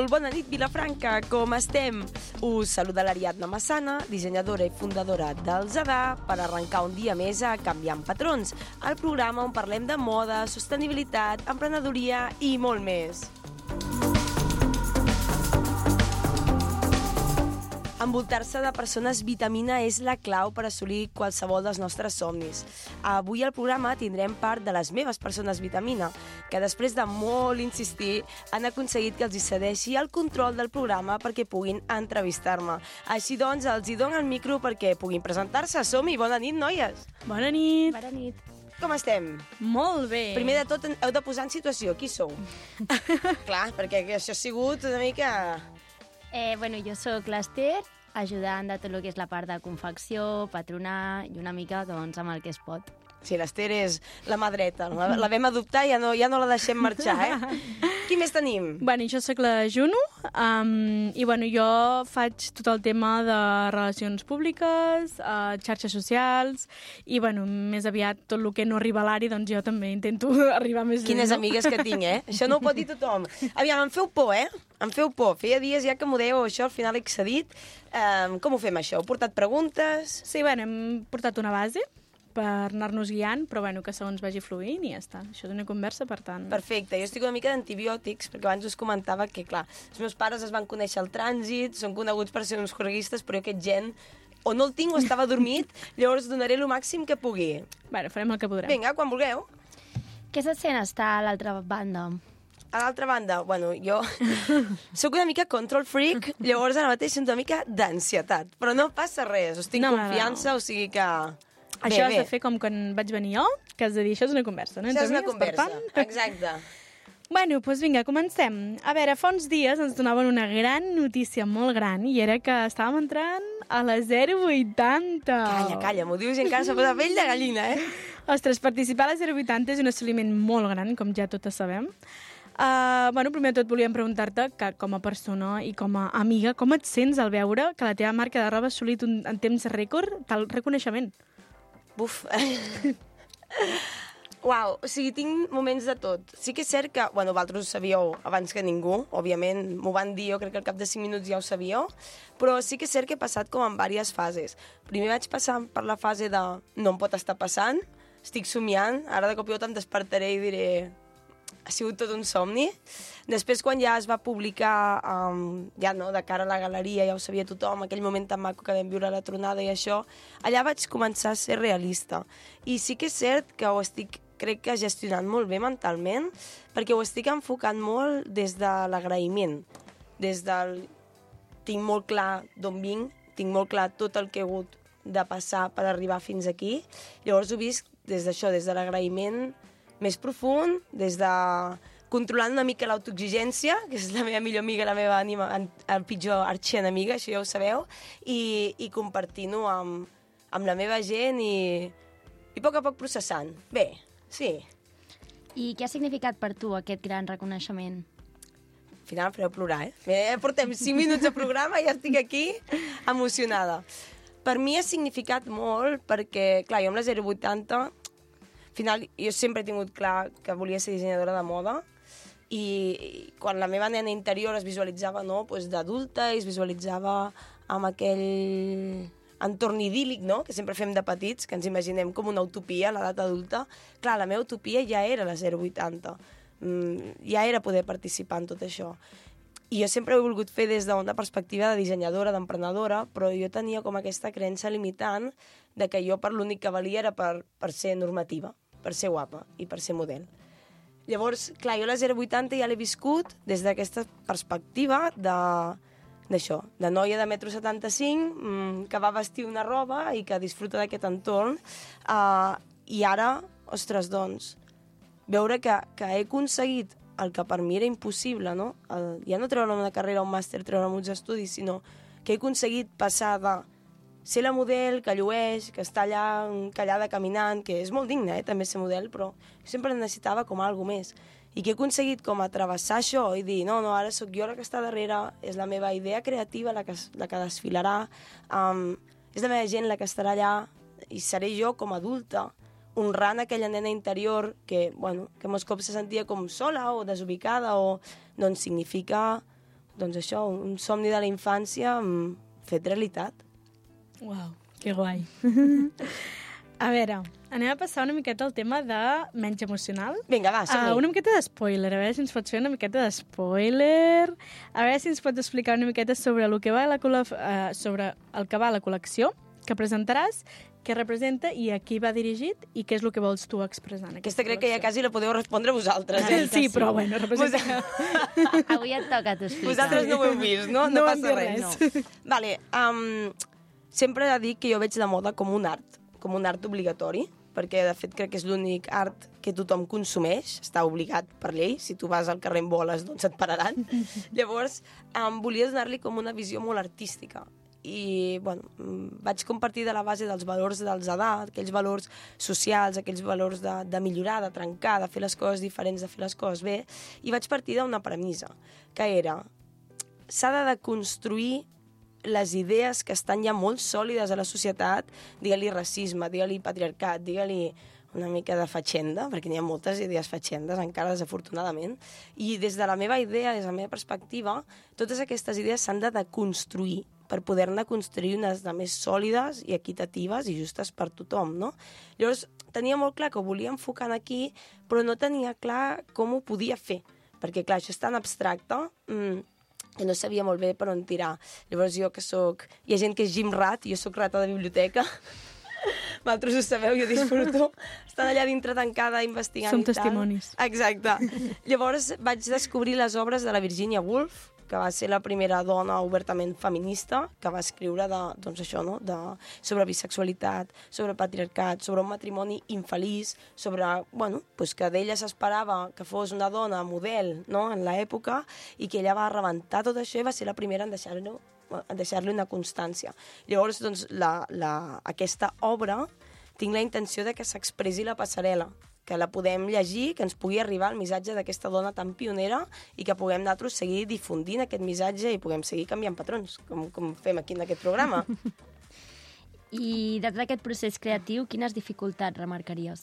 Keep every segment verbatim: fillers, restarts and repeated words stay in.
Molt bona nit, Vilafranca, com estem? Us saluda l'Ariadna Massana, dissenyadora i fundadora del Zadar, per arrencar un dia més a Canviant Patrons, el programa on parlem de moda, sostenibilitat, emprenedoria i molt més. Envoltar-se de persones vitamina és la clau per assolir qualsevol dels nostres somnis. Avui al programa tindrem part de les meves persones vitamina, que després de molt insistir han aconseguit que els hi cedeixi el control del programa perquè puguin entrevistar-me. Així doncs, els hi dono el micro perquè puguin presentar-se. Som-hi! Bona nit, noies! Bona nit! Bona nit. Com estem? Molt bé! Primer de tot, heu de posar en situació. Qui sou? Clar, perquè això ha sigut una mica... Eh, bueno, jo sóc l'Ester, ajudant de tot el que és la part de confecció, patronar i una mica doncs, amb el que es pot. Sí, l'Ester és la mà dreta. La, la vam adoptar i ja no, ja no la deixem marxar, eh? Qui més tenim? Bueno, jo sóc la Juno, um, i bueno, jo faig tot el tema de relacions públiques, uh, xarxes socials, i bueno, més aviat tot el que no arriba a l'Ari, doncs jo també intento arribar més lluny. Quines no? amigues que tinc, eh? Això no ho pot dir tothom. Aviam, em feu por, eh? Em feu por. Feia dies ja que m'ho dèieu, això al final he accedit. Um, com ho fem, això? Heu portat preguntes? Sí, bueno, hem portat una base per anar-nos guiant, però bueno, que segons vagi fluint i ja està. Això és una conversa, per tant... Perfecte. Jo estic una mica d'antibiòtics, perquè abans us comentava que, clar, els meus pares es van conèixer al trànsit, són coneguts per ser uns juerguistes, però jo aquest gent o no el tinc o estava dormit, llavors donaré el màxim que pugui. Bueno, farem el que podrem. Vinga, quan vulgueu. Què se sent estar a l'altra banda? A l'altra banda, bueno, jo sóc una mica control freak, llavors ara mateix sento una mica d'ansietat, però no passa res, us tinc No, confiança, no. o sigui que... Això bé, has bé. de fer com quan vaig venir jo, que has de dir, això és una conversa, no? Això és Entre una amigues, per conversa, tant. exacte. Bueno, doncs vinga, comencem. A veure, fa uns dies ens donaven una gran notícia molt gran i era que estàvem entrant a la zero vuitanta. Calla, calla, m'ho dius i encara se posa pell de gallina, eh? Ostres, participar a la zero vuitanta és un assoliment molt gran, com ja totes sabem. Uh, bueno, primer de tot volíem preguntar-te que com a persona i com a amiga, com et sents al veure que la teva marca de roba ha assolit un, en temps rècord tal reconeixement? Buf. Uau, o sigui, tinc moments de tot. Sí que és cert que, bueno, vosaltres ho sabíeu abans que ningú, òbviament, m'ho van dir, jo crec que al cap de cinc minuts ja ho sabíeu, però sí que és cert que he passat com en diverses fases. Primer vaig passar per la fase de no em pot estar passant, estic somiant, ara de cop i volta em despertaré i diré ha sigut tot un somni. Després, quan ja es va publicar, um, ja no, de cara a la galeria, ja ho sabia tothom, aquell moment tan maco que vam viure la tronada i això, allà vaig començar a ser realista. I sí que és cert que ho estic, crec que, gestionant molt bé mentalment, perquè ho estic enfocant molt des de l'agraïment, des del... Tinc molt clar d'on vinc, tinc molt clar tot el que he hagut de passar per arribar fins aquí, llavors ho visc des d'això, des de l'agraïment més profund, des de controlant una mica l'autoexigència, que és la meva millor amiga, la meva ànima, el pitjor arxienemiga, això ja ho sabeu, i, i compartint-ho amb, amb la meva gent i, i a poc a poc processant. Bé, sí. I què ha significat per tu aquest gran reconeixement? Al final em fareu plorar, eh? Bé, portem cinc minuts de programa i ja estic aquí emocionada. Per mi ha significat molt perquè, clar, jo amb la zero vuitanta... Al final, jo sempre he tingut clar que volia ser dissenyadora de moda i quan la meva nena interior es visualitzava, no, doncs d'adulta i es visualitzava amb aquell entorn idíl·lic, no?, que sempre fem de petits, que ens imaginem com una utopia, l'edat adulta. Clar, la meva utopia ja era la zero vuitanta, mm, ja era poder participar en tot això. I jo sempre ho he volgut fer des d'una perspectiva de dissenyadora, d'emprenedora, però jo tenia com aquesta creença limitant de que jo per l'únic que valia era per, per ser normativa, per ser guapa i per ser model. Llavors, clar, jo la zero vuitanta ja l'he viscut des d'aquesta perspectiva de d'això, de noia de metro setanta-cinc, mmm, que va vestir una roba i que disfruta d'aquest entorn. Uh, I ara, ostres, doncs, veure que, que he aconseguit el que per mi era impossible, no? El, ja no treure'm una carrera, un màster, treure'm uns estudis, sinó que he aconseguit passar de ser la model que llueix, que està allà callada caminant, que és molt digne, eh, també ser model, però sempre necessitava com algo més. I que he aconseguit com a travessar això i dir, no, no, ara sóc jo la que està darrere, és la meva idea creativa la que, la que desfilarà, um, és la meva gent la que estarà allà i seré jo com a adulta, honrant aquella nena interior que, bueno, que molts cops se sentia com sola o desubicada o, doncs significa doncs això, un somni de la infància mm, fet realitat. Uau, que guai. A veure, anem a passar una miqueta al tema de menys emocional. Vinga, va, som-hi. Uh, una miqueta de spoiler, a veure si ens pots fer una miqueta de spoiler. A veure si ens pots explicar una miqueta sobre el que va a la, col·le... uh, sobre el que va a la col·lecció que presentaràs, què representa i a qui va dirigit i què és el que vols tu expressar en aquesta Aquesta crec que ja quasi la podeu respondre vosaltres. Eh? Sí, sí. però bueno, representa... Avui et toca tu explicar. Vosaltres no ho heu vist, no? No No, hem passa dit res. res. No. Vale, um, sempre he de dir que jo veig la moda com un art, com un art obligatori, perquè de fet crec que és l'únic art que tothom consumeix, està obligat per llei, si tu vas al carrer en boles doncs et pararan. Llavors, um, volia donar-li com una visió molt artística i bueno, vaig compartir de la base dels valors dels edat, aquells valors socials, aquells valors de, de millorar, de trencar, de fer les coses diferents, de fer les coses bé, i vaig partir d'una premissa, que era s'ha de deconstruir les idees que estan ja molt sòlides a la societat, digue-li racisme, digue-li patriarcat, digue-li una mica de fatxenda, perquè n'hi ha moltes idees fatxendes encara, desafortunadament, i des de la meva idea, des de la meva perspectiva, totes aquestes idees s'han de deconstruir per poder-ne construir unes de més sòlides i equitatives i justes per tothom, no? Llavors, tenia molt clar que ho volia enfocar aquí, però no tenia clar com ho podia fer, perquè, clar, això és tan abstracte, mmm, que no sabia molt bé per on tirar. Llavors jo que soc... Hi ha gent que és gym rat, jo soc rata de biblioteca. Vosaltres ho sabeu, jo disfruto. Estan allà dintre tancada, investigant Som i tal. testimonis. Exacte. Llavors vaig descobrir les obres de la Virginia Woolf, que va ser la primera dona obertament feminista que va escriure de, doncs això, no? de, sobre bisexualitat, sobre patriarcat, sobre un matrimoni infeliç, sobre bueno, pues que d'ella s'esperava que fos una dona model, no? En l'època, i que ella va rebentar tot això i va ser la primera en deixar-lo en deixar-li una constància. Llavors, doncs, la, la, aquesta obra tinc la intenció de que s'expressi la passarel·la, que la podem llegir, que ens pugui arribar el missatge d'aquesta dona tan pionera i que puguem nosaltres seguir difundint aquest missatge i puguem seguir canviant patrons, com, com fem aquí en aquest programa. I de tot aquest procés creatiu, quines dificultats remarcaries?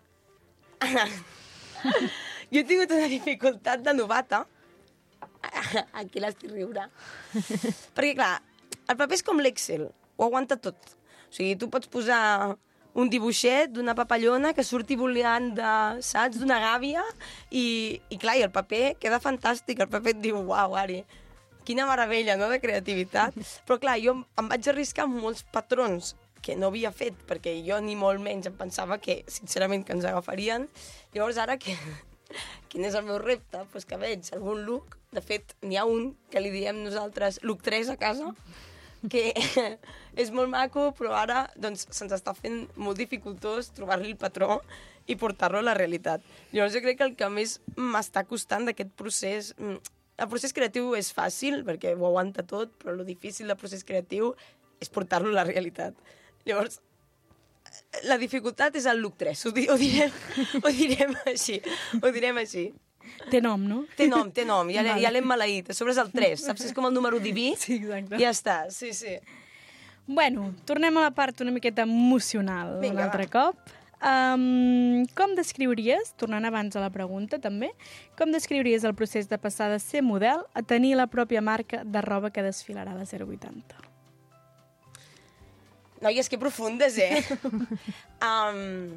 Jo he tingut una dificultat de novata. Aquí l'estic riure. Perquè, clar, el paper és com l'Excel, ho aguanta tot. O sigui, tu pots posar un dibuixet d'una papallona que surti volant de, saps, d'una gàbia i, i clar, i el paper queda fantàstic. El paper et diu, uau, Ari, quina meravella, no?, de creativitat. Però clar, jo em vaig arriscar amb molts patrons que no havia fet, perquè jo ni molt menys em pensava que, sincerament, que ens agafarien. Llavors, ara, que, quin és el meu repte? Pues que veig algun look, de fet, n'hi ha un que li diem nosaltres look tres a casa, que és molt maco, però ara doncs, se'ns està fent molt dificultós trobar-li el patró i portar-lo a la realitat. Llavors jo crec que el que més m'està costant d'aquest procés... El procés creatiu és fàcil, perquè ho aguanta tot, però el difícil del procés creatiu és portar-lo a la realitat. Llavors, la dificultat és el look tres, ho, di ho, direm, ho direm així, ho direm així. Té nom, no? Té nom, té nom, ja, vale. ja l'hem maleït. A sobre és el tres, saps? És com el número diví. Sí, exacte. Ja està, sí, sí. Bueno, tornem a la part una miqueta emocional Vinga, un altre va. cop. Um, com descriuries, tornant abans a la pregunta també, com descriuries el procés de passar de ser model a tenir la pròpia marca de roba que desfilarà a la zero vuitanta? Noies, que profundes, eh? um,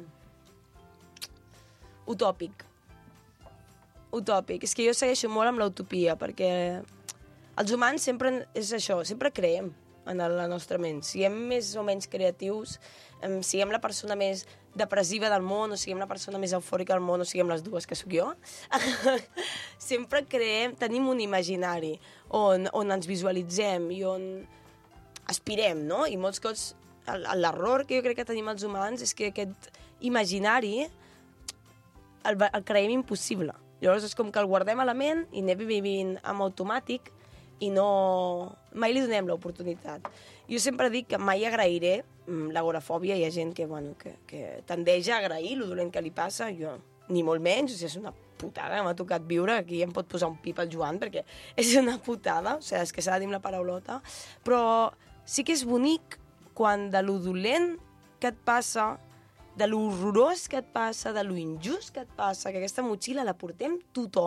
utòpic. Utòpic. És que jo segueixo molt amb l'utopia, perquè els humans sempre és això, sempre creem en la nostra ment. Siguem més o menys creatius, um, siguem la persona més depressiva del món, o siguem la persona més eufòrica del món, o siguem les dues, que sóc jo, sempre creem, tenim un imaginari on, on ens visualitzem i on aspirem, no? I molts cops l'error que jo crec que tenim els humans és que aquest imaginari el, el creiem impossible. Llavors és com que el guardem a la ment i anem vivint en automàtic i no... mai li donem l'oportunitat. Jo sempre dic que mai agrairé l'agorafòbia. Hi ha gent que, bueno, que, que tendeix a agrair el dolent que li passa. Jo ni molt menys, o sigui, és una putada que m'ha tocat viure. Aquí em pot posar un pip al Joan perquè és una putada, o sigui, és que s'ha de dir la paraulota. Però sí que és bonic quan de lo dolent que et passa, de lo horrorós que et passa, de lo injust que et passa, que aquesta motxilla la portem tothom,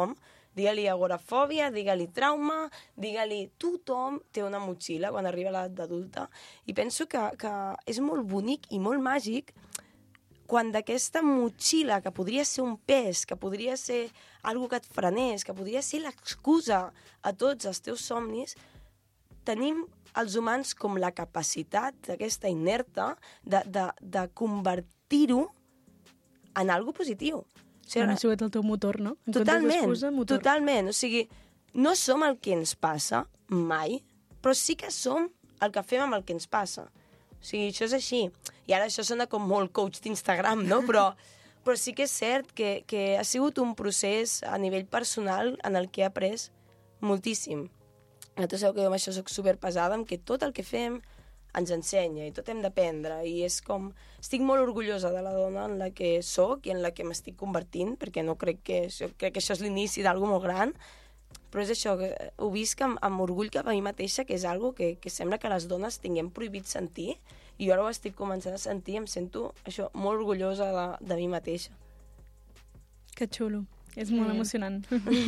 Digue-li agorafòbia, digue-li trauma, digue-li... Tothom té una motxilla quan arriba a l'edat d'adulta. I penso que, que és molt bonic i molt màgic quan d'aquesta motxilla, que podria ser un pes, que podria ser algo que et frenés, que podria ser l'excusa a tots els teus somnis, tenim els humans com la capacitat d'aquesta inerta de, de, de convertir-ho en algo positiu. O sigui, bueno, ha sigut el teu motor, no? En totalment, excusa, motor. totalment. O sigui, no som el que ens passa mai, però sí que som el que fem amb el que ens passa. O sigui, això és així. I ara això sona com molt coach d'Instagram, no? Però, però sí que és cert que, que ha sigut un procés a nivell personal en el que he après moltíssim. Vosaltres sabeu que jo amb això soc superpesada, amb que tot el que fem ens ensenya i tot hem d'aprendre. I és com... Estic molt orgullosa de la dona en la que soc i en la que m'estic convertint, perquè no crec que... Jo crec que això és l'inici d'algo molt gran, però és això, que ho visc amb, amb orgull cap a mi mateixa, que és algo que, que sembla que les dones tinguem prohibit sentir, i jo ara ho estic començant a sentir i em sento això, molt orgullosa de, de mi mateixa. Que xulo. És molt Eh. emocionant.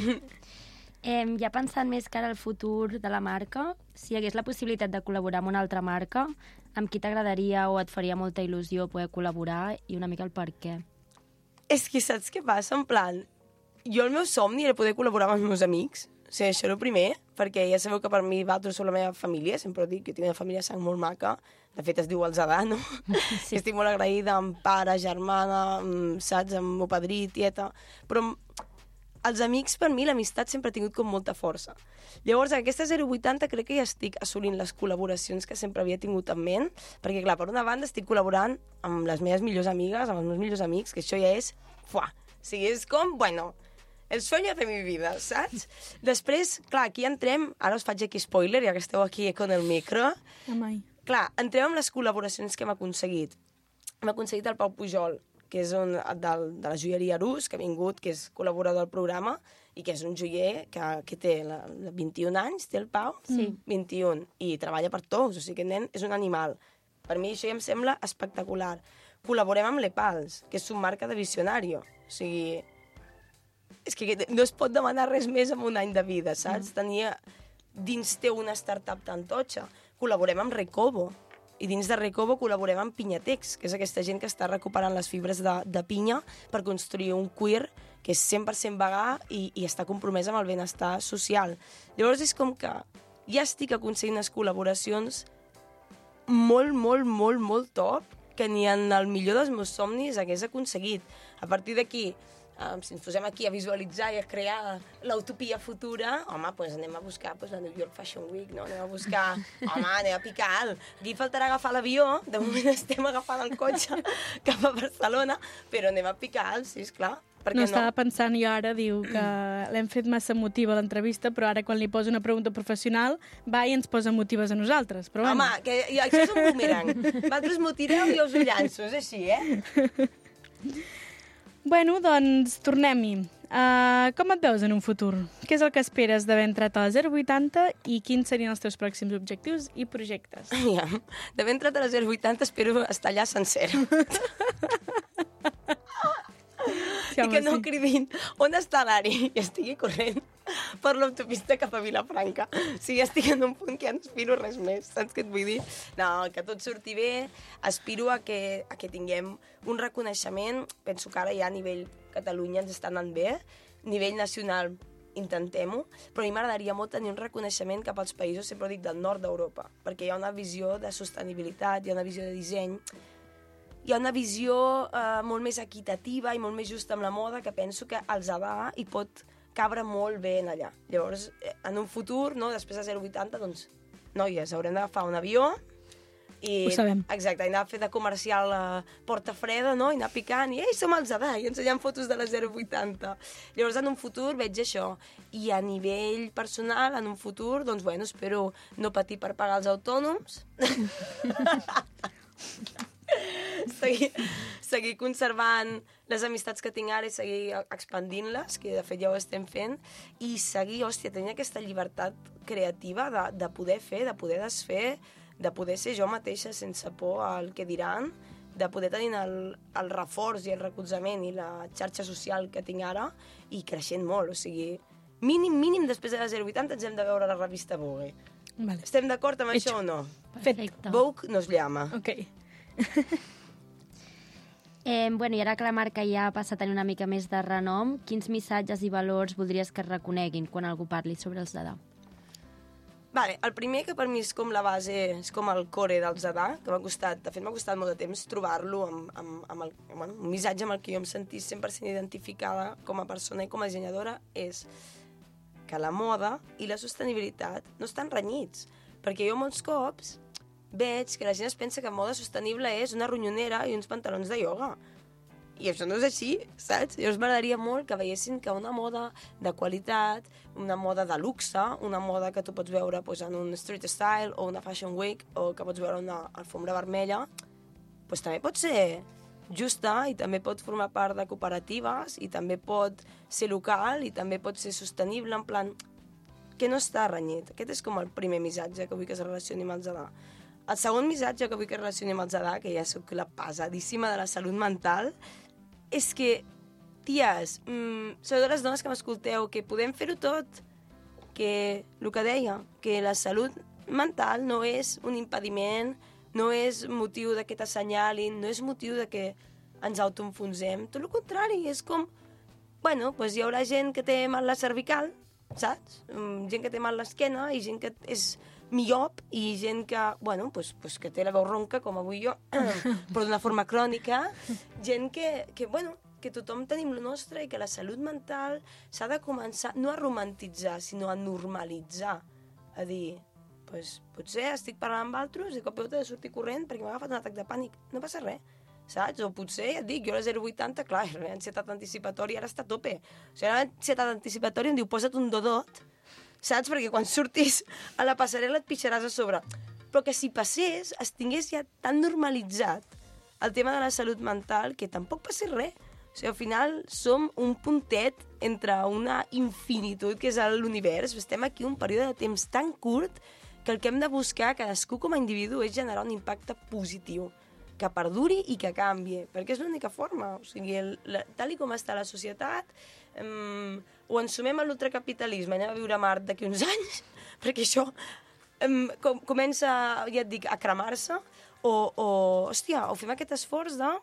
Eh, ja pensant més cara al futur de la marca, si hi hagués la possibilitat de col·laborar amb una altra marca, amb qui t'agradaria o et faria molta il·lusió poder col·laborar i una mica el per què? És que saps què passa? En plan, jo el meu somni era poder col·laborar amb els meus amics. O sigui, això és el primer, perquè ja sabeu que per mi vosaltres sou la meva família, sempre ho dic, que tinc una família sang molt maca, de fet es diu Alzadà, no? Sí. Estic molt agraïda amb pare, germana, amb, saps, amb meu padrí, tieta, però els amics, per mi, l'amistat sempre ha tingut com molta força. Llavors, en aquesta zero vuitanta crec que ja estic assolint les col·laboracions que sempre havia tingut en ment, perquè, clar, per una banda estic col·laborant amb les meves millors amigues, amb els meus millors amics, que això ja és... Fuà! O sigui, és com, bueno, el sueño de mi vida, saps? Després, clar, aquí entrem... Ara us faig aquí spoiler, ja que esteu aquí con el micro. Amai. Clar, entrem amb les col·laboracions que hem aconseguit. Hem aconseguit el Pau Pujol, que és un, del, de la joieria Arús, que ha vingut, que és col·laborador del programa, i que és un joier que, que té la, la vint-i-un anys, té el Pau? Sí. vint-i-un, i treballa per tots, o sigui que el nen és un animal. Per mi això ja em sembla espectacular. Col·laborem amb l'Epals, que és una marca de visionario. O sigui, és que no es pot demanar res més en un any de vida, saps? Mm. Tenia dins teu una startup tan totxa. Col·laborem amb Recobo, i dins de Recobo col·laborem amb Pinyatex, que és aquesta gent que està recuperant les fibres de, de pinya per construir un cuir que és cent per cent vegà i, i està compromès amb el benestar social. Llavors és com que ja estic aconseguint unes col·laboracions molt, molt, molt, molt top, que ni en el millor dels meus somnis hagués aconseguit. A partir d'aquí, Um, si ens posem aquí a visualitzar i a crear l'utopia futura, home, doncs anem a buscar doncs, la New York Fashion Week, no? Anem a buscar, home, anem a picar alt. Aquí faltarà agafar l'avió, de moment estem agafant el cotxe cap a Barcelona, però anem a picar alt, sí, esclar. No, estava no? pensant jo ara, diu que l'hem fet massa emotiva l'entrevista, però ara quan li posa una pregunta professional va i ens posa emotives a nosaltres. Però home, bueno. que això és un bumerang. Vosaltres m'ho tireu i jo us ho llanço, és així, eh? Bueno, doncs tornem-hi. Uh, com et veus en un futur? Què és el que esperes d'haver entrat a la zero vuitanta i quins serien els teus pròxims objectius i projectes? Ja, d'haver entrat a la zero vuitanta espero estar allà sencer. Sí, I que no sí. cridin on està l'Ari i estigui corrent per l'autopista cap a Vilafranca. O sigui, estic en un punt que ja no aspiro res més, saps què et vull dir? No, que tot surti bé, aspiro a que, a que tinguem un reconeixement, penso que ara ja a nivell Catalunya ens està anant bé, a nivell nacional intentem-ho, però a mi m'agradaria molt tenir un reconeixement cap als països, sempre ho dic, del nord d'Europa, perquè hi ha una visió de sostenibilitat, hi ha una visió de disseny, hi ha una visió eh, molt més equitativa i molt més justa amb la moda que penso que el Zadà hi pot cabre molt bé en allà. Llavors, en un futur, no, després de zero vuitanta, doncs, noies, haurem d'agafar un avió i... Ho sabem. Exacte, i anar a fer de comercial a Porta Freda, no?, i anar picant, i ei, som al Zadà, i ensenyant fotos de la zero vuitanta. Llavors, en un futur veig això. I a nivell personal, en un futur, doncs, bueno, espero no patir per pagar els autònoms. Seguir, seguir conservant les amistats que tinc ara i seguir expandint-les, que de fet ja ho estem fent, i seguir, hòstia, tenir aquesta llibertat creativa de, de poder fer, de poder desfer, de poder ser jo mateixa sense por al que diran, de poder tenir el, el reforç i el recolzament i la xarxa social que tinc ara i creixent molt, o sigui, mínim, mínim, després de la zero vuitanta ens hem de veure la revista Vogue. Vale. Estem d'acord amb Hecho. això o no? Perfecte. Vogue nos llama. Ok. Eh, bueno, I ara que la marca ja passa a tenir una mica més de renom, quins missatges i valors voldries que es reconeguin quan algú parli sobre els Dada? Vale, el primer, que per mi és com la base, és com el core del Zadà, que m'ha costat, de fet m'ha costat molt de temps trobar-lo amb, amb, amb el, bueno, un missatge amb el que jo em sentís cent per cent identificada com a persona i com a dissenyadora, és que la moda i la sostenibilitat no estan renyits. Perquè jo molts cops veig que la gent es pensa que moda sostenible és una ronyonera i uns pantalons de ioga. I això no és així, saps? Llavors m'agradaria molt que veiessin que una moda de qualitat, una moda de luxe, una moda que tu pots veure pues, en un street style o una fashion week o que pots veure una alfombra vermella, pues, també pot ser justa i també pot formar part de cooperatives i també pot ser local i també pot ser sostenible, en plan que no està renyit. Aquest és com el primer missatge que vull que es relacioni amb el Zadà. El segon missatge que vull que es relacioni amb el Zadà, que ja sóc la pesadíssima de la salut mental, és que, ties, mmm, sobretot les dones que m'escolteu, que podem fer-ho tot, que el que deia, que la salut mental no és un impediment, no és motiu de que t'assenyalin, no és motiu de que ens autoenfonsem. Tot el contrari, és com... Bueno, doncs hi haurà gent que té mal la cervical, saps? Gent que té mal l'esquena i gent que és miop i gent que, bueno, pues, pues que té la veu ronca, com avui jo, però d'una forma crònica. Gent que, que, bueno, que tothom tenim el nostre i que la salut mental s'ha de començar no a romantitzar, sinó a normalitzar. A dir, pues, potser estic parlant amb altres i de cop i volta he de sortir corrent perquè m'ha agafat un atac de pànic. No passa res, saps? O potser, ja et dic, jo a la zero vuitanta, clar, l'ansietat anticipatòria ara està a tope. O sigui, l'ansietat anticipatòria em diu, posa't un dodot, saps? Perquè quan surtis a la passarel·la et pixaràs a sobre. Però que si passés, es tingués ja tan normalitzat el tema de la salut mental que tampoc passés res. O sigui, al final som un puntet entre una infinitud que és l'univers. Estem aquí un període de temps tan curt que el que hem de buscar cadascú com a individu és generar un impacte positiu, que perduri i que canvi, perquè és l'única forma. O sigui, el, la, tal i com està la societat, um, o ens sumem a l'ultracapitalisme, anem a viure a Mart d'aquí uns anys, perquè això um, com, comença, ja et dic, a cremar-se, o, o, hòstia, o fem aquest esforç de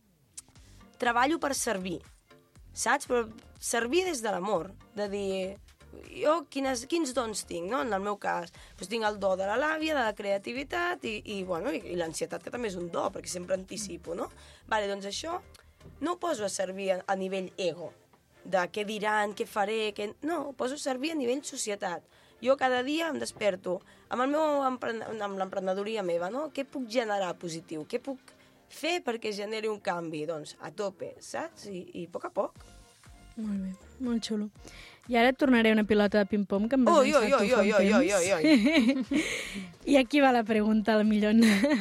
treballo per servir, saps? Però servir des de l'amor, de dir, jo quines, quins dons tinc, no? En el meu cas, doncs tinc el do de la làbia, de la creativitat i, i, bueno, i, i l'ansietat, que també és un do, perquè sempre anticipo, no? Vale, doncs això no ho poso a servir a, a nivell ego, de què diran, què faré, què... No, ho poso a servir a nivell societat. Jo cada dia em desperto amb, el meu empren... amb l'emprenedoria meva, no? Què puc generar positiu? Què puc fer perquè generi un canvi? Doncs a tope, saps? I, i a poc a poc. Molt bé, molt xulo. I ara et tornaré una pilota de ping-pong que em vas Ui, ui, llançar ui, tu fa ui, un ui, ui, temps. ui, ui. I aquí va la pregunta, al millor.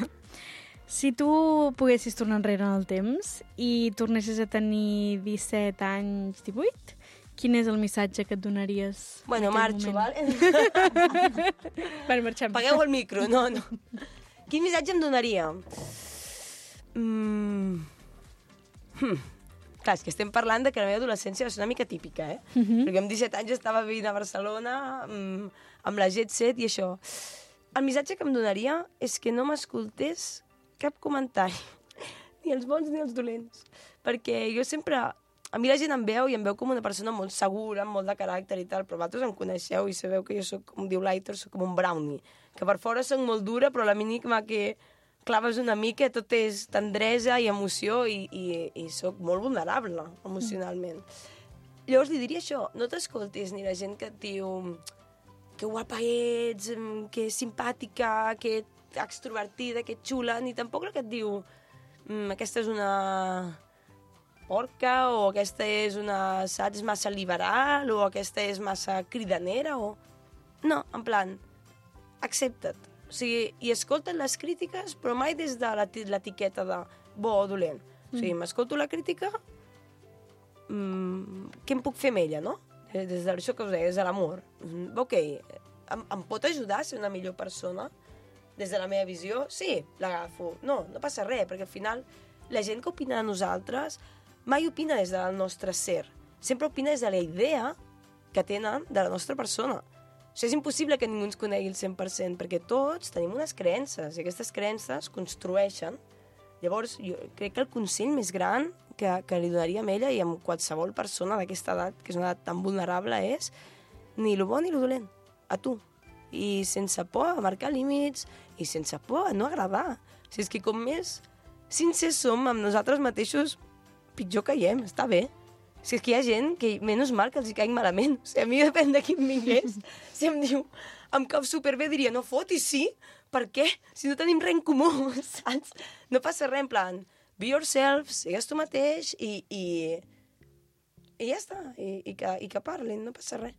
Si tu poguessis tornar enrere en el temps i tornessis a tenir disset anys, divuit, quin és el missatge que et donaries? Bueno, en aquell marxo, moment? vale? Bueno, marxem. Pagueu el micro, no, no. Quin missatge em donaria? Mm. Hm. Clar, és que estem parlant de que la meva adolescència va ser una mica típica, eh? Uh -huh. Perquè amb disset anys estava vivint a Barcelona, mm, amb la Jet Set i això. El missatge que em donaria és que no m'escoltés cap comentari, ni els bons ni els dolents. Perquè jo sempre... A mi la gent em veu i em veu com una persona molt segura, amb molt de caràcter i tal, però vosaltres em coneixeu i sabeu que jo soc, com diu l'Aitor, soc com un brownie. Que per fora soc molt dura, però la mínima que claves una mica, tot és tendresa i emoció i, i, i soc molt vulnerable emocionalment. Mm. Llavors li diria això, no t'escoltis ni la gent que et diu que guapa ets, que simpàtica, que extrovertida, que xula, ni tampoc la que et diu mmm, aquesta és una porca o aquesta és una, saps, massa liberal o aquesta és massa cridanera o... No, en plan, accepta't. O sigui, i escolta't les crítiques, però mai des de l'etiqueta de bo o dolent. O sigui, m'escolto la crítica, mmm, què em puc fer amb ella, no? Des d'això que us deia, des de l'amor. Mm, ok, em, em pot ajudar a ser una millor persona? Des de la meva visió? Sí, l'agafo. No, no passa res, perquè al final la gent que opina de nosaltres mai opina des del nostre ser. Sempre opina des de la idea que tenen de la nostra persona. O sigui, és impossible que ningú ens conegui el cent per cent, perquè tots tenim unes creences, i aquestes creences construeixen. Llavors, jo crec que el consell més gran que, que li donaria a ella i a qualsevol persona d'aquesta edat, que és una edat tan vulnerable, és ni lo bo ni lo dolent, a tu. I sense por a marcar límits, i sense por a no agradar. O sigui, és que com més sincers som amb nosaltres mateixos, pitjor caiem, està bé. O sigui, és que hi ha gent que, menys mal que els hi caig malament. O sigui, a mi depèn de qui em vingués. Si em diu, em cau superbé, diria, no fotis, sí? Per què? Si no tenim res en comú, saps? No passa res, en plan, be yourself, sigues tu mateix i, i, i ja està, i, i, que, i que parlin, no passa res.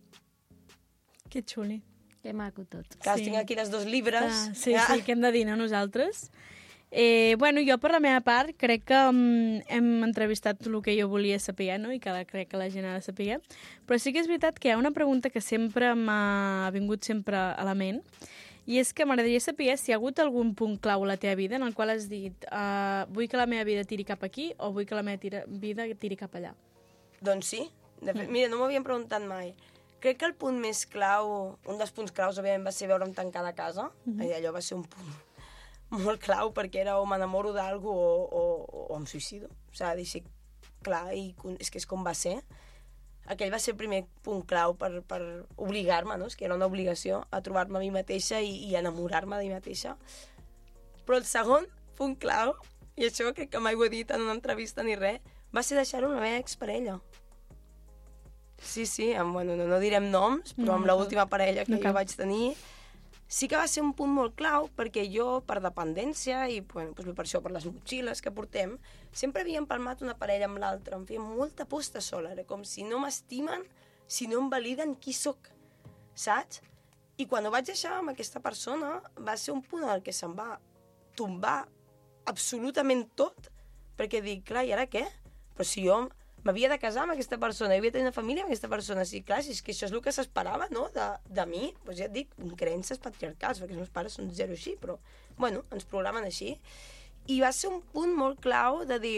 Que xuli. Que maco tot. Clar, Sí. tinc aquí les dos llibres. Ah, sí, ja. sí, que hem de dir, no, nosaltres? Eh, bueno, jo per la meva part crec que um, hem entrevistat el que jo volia saber, no? I que la, crec que la gent ha de saber. Però sí que és veritat que hi ha una pregunta que sempre m'ha vingut sempre a la ment, i és que m'agradaria saber si hi ha hagut algun punt clau a la teva vida en el qual has dit uh, vull que la meva vida tiri cap aquí o vull que la meva tira, vida tiri cap allà. Doncs sí. De fet, mira, no m'ho havien preguntat mai. Crec que el punt més clau, un dels punts claus, òbviament, va ser veure'm tancada a casa. Mm-hmm. I allò va ser un punt molt clau, perquè era o m'enamoro d'algú o, o, o em suïcido. O sigui, deixi clar, i és que és com va ser. Aquell va ser el primer punt clau per, per obligar-me, no? És que era una obligació a trobar-me a mi mateixa i, i enamorar-me de mi mateixa. Però el segon punt clau, i això crec que mai ho he dit en una entrevista ni res, va ser deixar-ho amb la meva exparella. Sí, sí, amb, bueno, no, no direm noms, però amb No, l'última parella que no jo cal. vaig tenir, sí que va ser un punt molt clau, perquè jo, per dependència, i bueno, doncs per això, per les motxilles que portem, sempre havia empalmat una parella amb l'altra, em feia molta por estar sola, era com si no m'estimen, si no em validen qui sóc, saps? I quan ho vaig deixar amb aquesta persona, va ser un punt en el que se'm va tombar absolutament tot, perquè dic, clar, i ara què? Però si jo m'havia de casar amb aquesta persona, havia de tenir una família amb aquesta persona, sí, clar, si és que això és el que s'esperava, no?, de, de mi, doncs ja et dic, creences patriarcals, perquè els meus pares són zero així, però, bueno, ens programen així. I va ser un punt molt clau de dir,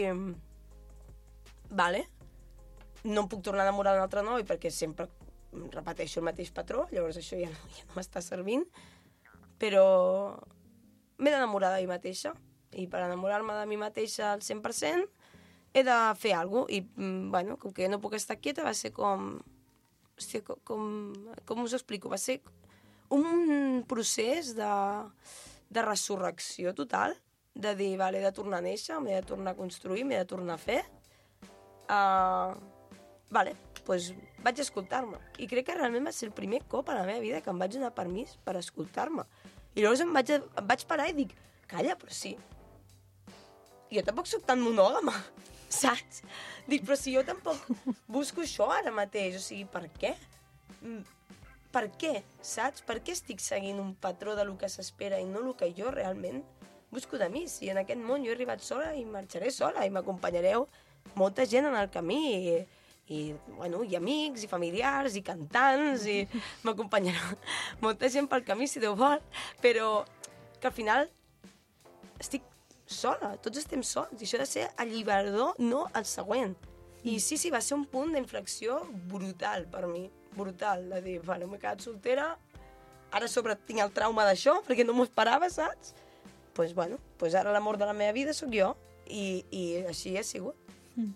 vale, no em puc tornar a enamorar d'un altre noi perquè sempre repeteixo el mateix patró, llavors això ja no, ja no m'està servint, però m'he d'enamorar de mi mateixa, i per enamorar-me de mi mateixa al cent per cent he de fer alguna cosa, i, bueno, com que no puc estar quieta, va ser com... Hòstia, com, com, com us ho explico? Va ser un procés de, de resurrecció total, de dir, vale, he de tornar a néixer, m'he de tornar a construir, m'he de tornar a fer. Uh, vale, doncs vaig escoltar-me. I crec que realment va ser el primer cop a la meva vida que em vaig donar permís per escoltar-me. I llavors em vaig, em vaig parar i dic, calla, però sí, jo tampoc soc tan monògama, saps? Dic, però si jo tampoc busco això ara mateix, o sigui, per què? Per què, saps? Per què estic seguint un patró de lo que s'espera i no el que jo realment busco de mi? Si en aquest món jo he arribat sola i marxaré sola i m'acompanyareu molta gent en el camí i, i, bueno, i amics i familiars i cantants i m'acompanyarà molta gent pel camí si Déu vol, però que al final estic sola, tots estem sols, i això ha de ser alliberador, no el següent. I sí, sí, va ser un punt d'inflexió brutal per mi, brutal, de dir, vale, m'he quedat soltera, ara a sobre tinc el trauma d'això, perquè no m'ho esperava, saps? Doncs, pues, bueno, pues ara l'amor de la meva vida sóc jo, i, i així ha sigut. Mm.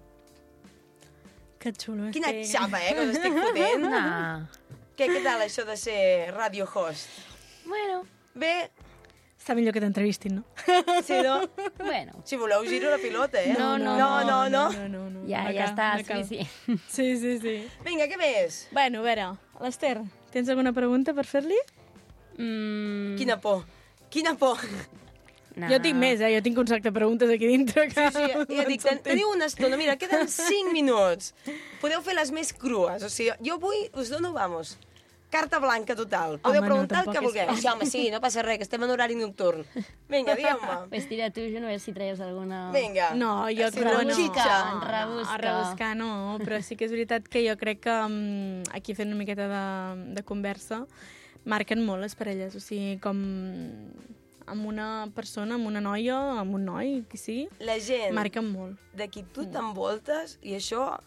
Que xulo. És Quina que... xapa, eh, que us estic fotent. No. Què, què tal això de ser radio host? Bueno, Bé, Està millor que t'entrevistin, no? sí, no? bueno. Si voleu, giro la pilota, eh? No, no, no, no, no. no, no, no. Ja, No ja cal, està, no cal. suficient. Sí, sí, sí. Vinga, què més? Bueno, a veure, l'Ester, tens alguna pregunta per fer-li? Mm, Quina por, quina por. no. Jo tinc més, eh? Jo tinc un sac de preguntes aquí dintre. Que... Sí, ja dic, ten, teniu una estona, mira, queden cinc minuts. Podeu fer les més crues, o sigui, jo avui us dono, vamos, carta blanca total. Podeu Home, no, preguntar el tampoc que és- vulgueu. Sí, home, sí, no passa res, que estem en horari nocturn. Vinga, digueu-me. Pues tira tu, jo no veig si traies alguna... Vinga. No, jo Sí, crec que no. rebutxitxa. En rebusca. A rebuscar no, però sí que és veritat que jo crec que um, aquí fent una miqueta de, de conversa marquen molt les parelles, o sigui, com amb una persona, amb una noia, amb un noi, qui sigui, La gent marquen molt. de qui tu t'envoltes, i això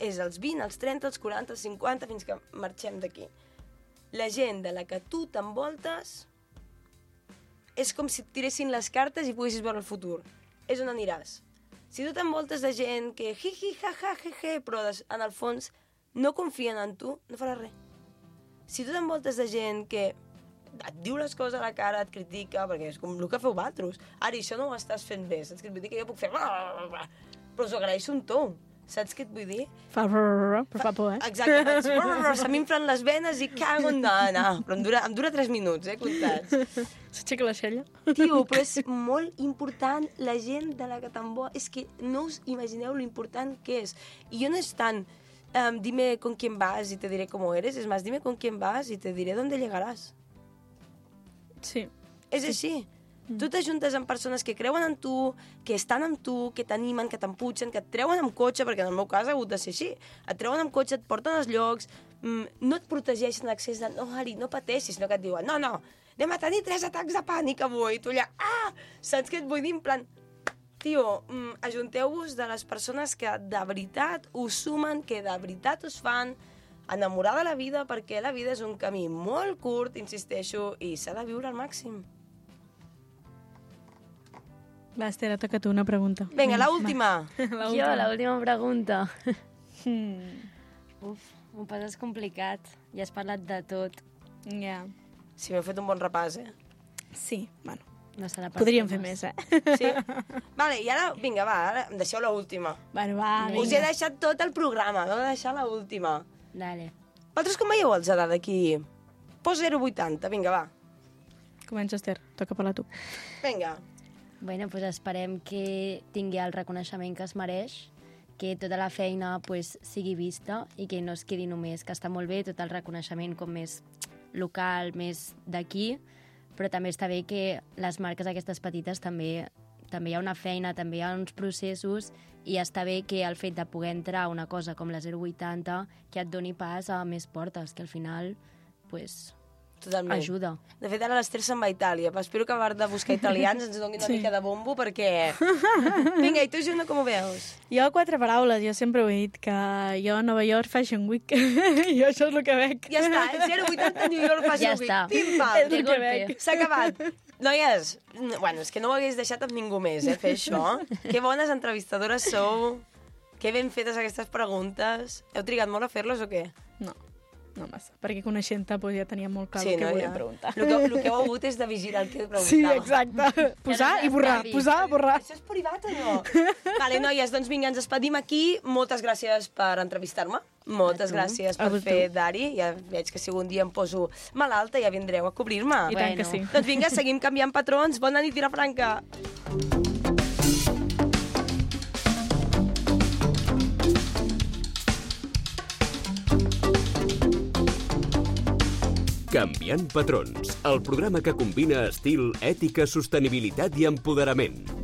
és els vint, els trenta, els quaranta, els cinquanta, fins que marxem d'aquí. La gent de la que tu t'envoltes és com si et tiressin les cartes i poguessis veure el futur. És on aniràs. Si tu t'envoltes de gent que hi, hi, ha, ha, he, he, però en el fons no confien en tu, no faràs res. Si tu t'envoltes de gent que et diu les coses a la cara, et critica, perquè és com el que feu vosaltres. Ara, això no ho estàs fent bé, saps què et vull dir? Que jo puc fer... Però us ho agraeixo un to. Saps què et vull dir? Fa rrrr, però fa por, eh? Exacte, faig... Se m'inflen les venes i cago en... No, no, però em dura, em dura tres minuts, eh, comptats. S'aixeca la xella. Tio, però és molt important la gent de la que t'envolta. És que no us imagineu lo important que és. I jo no és tant... Um, dime con quién vas y te diré cómo eres. Es más, dime con quién vas y te diré dónde llegarás. Sí. És sí. així. Mm. Tu t'ajuntes amb persones que creuen en tu, que estan amb tu, que t'animen, que t'empugen, que et treuen amb cotxe, perquè en el meu cas ha hagut de ser així. Et treuen amb cotxe, et porten als llocs, mm, no et protegeixen d'accés de no, Ari, no pateixis, sinó que et diuen no, no, anem a tenir tres atacs de pànic avui. I tu allà, ah! Saps què et vull dir? En plan, tio, mm, ajunteu-vos de les persones que de veritat us sumen, que de veritat us fan enamorar de la vida, perquè la vida és un camí molt curt, insisteixo, i s'ha de viure al màxim. Va, Esther, toca tu una pregunta. Vinga, l'última. Jo, l'última pregunta. Hmm. Uf, m'ho passes complicat. Ja has parlat de tot. Ja. Yeah. Sí, m'heu fet un bon repàs, eh? Sí, bueno. No serà per Podríem fer temes. més, eh? Sí? Vale, i ara, vinga, va, ara em deixeu l'última. Bueno, va, vinga. Us he deixat tot el programa, m'heu de deixar l'última. Dale. Vosaltres com veieu els edat d'aquí? Posa zero coma vuitanta, vinga, va. Comença, Esther. Toca parlar tu. Vinga. Bueno, pues esperem que tingui el reconeixement que es mereix, que tota la feina pues, sigui vista i que no es quedi només, que està molt bé tot el reconeixement com més local, més d'aquí, però també està bé que les marques aquestes petites també, també hi ha una feina, també hi ha uns processos i està bé que el fet de poder entrar a una cosa com la zero coma vuitanta que et doni pas a més portes, que al final pues, Totalment. ajuda. De fet, ara l'Ester se'n va a Itàlia. Espero que a part de buscar italians ens donin una sí. mica de bombo, perquè... Vinga, i tu, Juna, com ho veus? Jo, quatre paraules. Jo sempre ho he dit, que jo a Nova York Fashion Week. Jo això és el que veig. Ja està, eh? zero coma vuitanta New York Fashion Ja Week. està. Pim-pam. És el que veig. S'ha acabat. Noies, bueno, és que no ho hagués deixat amb ningú més, eh, fer això. Que bones entrevistadores sou. Que ben fetes aquestes preguntes. Heu trigat molt a fer-les o què? No, no massa. Perquè coneixent-te pues, ja tenia molt clar Sí, el que no, volia ja. preguntar. El que, el que heu hagut és de vigilar el que preguntava. Sí, exacte. Posar i borrar, posar, borrar. Això és privat o no? Vale, noies, doncs vinga, ens despedim aquí. Moltes gràcies per entrevistar-me. Moltes gràcies per A tu. fer d'Ari. Ja veig que si algun dia em poso malalta ja vindreu a cobrir-me. I tant que sí. Doncs vinga, seguim canviant patrons. Bona nit, Vilafranca. Canviant patrons, el programa que combina estil, ètica, sostenibilitat i empoderament.